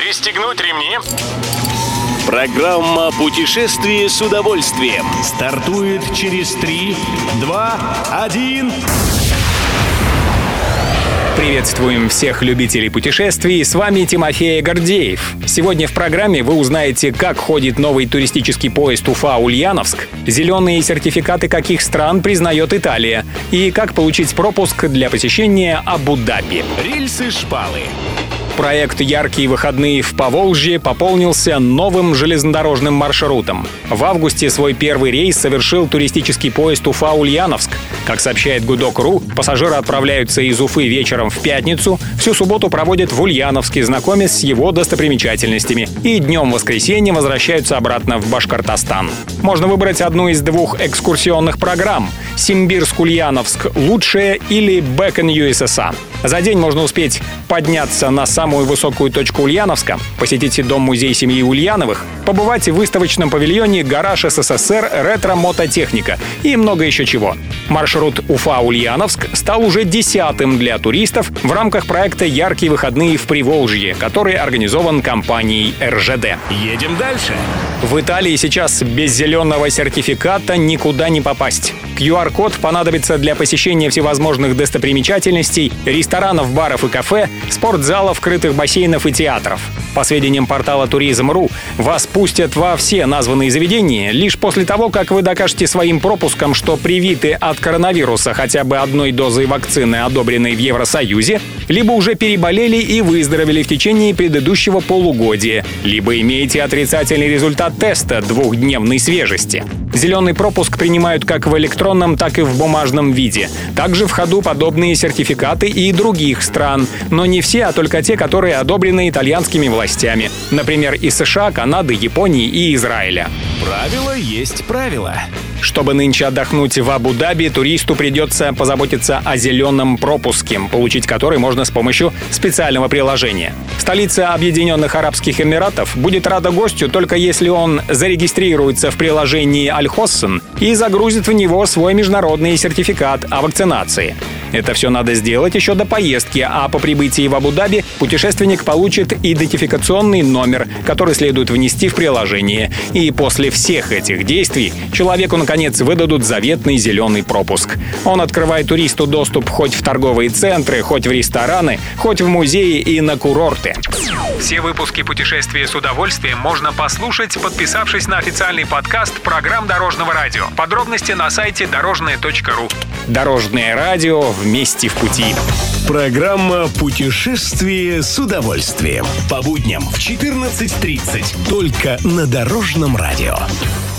Пристегнуть ремни. Программа «Путешествие с удовольствием» стартует через 3, 2, 1... Приветствуем всех любителей путешествий, с вами Тимофей Гордеев. Сегодня в программе вы узнаете, как ходит новый туристический поезд Уфа-Ульяновск, зеленые сертификаты каких стран признает Италия и как получить пропуск для посещения Абу-Даби. Рельсы-шпалы. Проект «Яркие выходные в Поволжье» пополнился новым железнодорожным маршрутом. В августе свой первый рейс совершил туристический поезд Уфа-Ульяновск. Как сообщает Гудок.ру, пассажиры отправляются из Уфы вечером в пятницу, всю субботу проводят в Ульяновске, знакомясь с его достопримечательностями, и днем воскресенья возвращаются обратно в Башкортостан. Можно выбрать одну из двух экскурсионных программ — Симбирск-Ульяновск лучшая или Back in USSR. За день можно успеть подняться на самую высокую точку Ульяновска, посетить дом-музей семьи Ульяновых, побывать в выставочном павильоне «Гараж СССР. Ретро-мототехника» и много еще чего. Маршрут Уфа-Ульяновск стал уже 10-м для туристов в рамках проекта «Яркие выходные в Приволжье», который организован компанией РЖД. Едем дальше. В Италии сейчас без зеленого сертификата никуда не попасть. QR-код понадобится для посещения всевозможных достопримечательностей, ресторанов, баров и кафе, спортзалов, крытых бассейнов и театров. По сведениям портала Tourism.ru, вас пустят во все названные заведения лишь после того, как вы докажете своим пропуском, что привиты от коронавируса хотя бы одной дозой вакцины, одобренной в Евросоюзе, либо уже переболели и выздоровели в течение предыдущего полугодия, либо имеете отрицательный результат теста двухдневной свежести. Зеленый пропуск принимают как в электронном, так и в бумажном виде. Также в ходу подобные сертификаты и других стран, но не все, а только те, которые одобрены итальянскими властями. Например, из США, Канады, Японии и Израиля. Правило есть правило. Чтобы нынче отдохнуть в Абу-Даби, туристу придется позаботиться о зеленом пропуске, получить который можно с помощью специального приложения. Столица Объединенных Арабских Эмиратов будет рада гостю только если он зарегистрируется в приложении Аль-Хоссен и загрузит в него свой международный сертификат о вакцинации. Это все надо сделать еще до поездки, а по прибытии в Абу-Даби путешественник получит идентификационный номер, который следует внести в приложение. И после всех этих действий человеку, наконец, выдадут заветный зеленый пропуск. Он открывает туристу доступ хоть в торговые центры, хоть в рестораны, хоть в музеи и на курорты. Все выпуски «Путешествия с удовольствием» можно послушать, подписавшись на официальный подкаст программ Дорожного радио. Подробности на сайте дорожное.ру. Дорожное радио вместе в пути. Программа «Путешествие с удовольствием». По будням в 14:30. Только на Дорожном радио.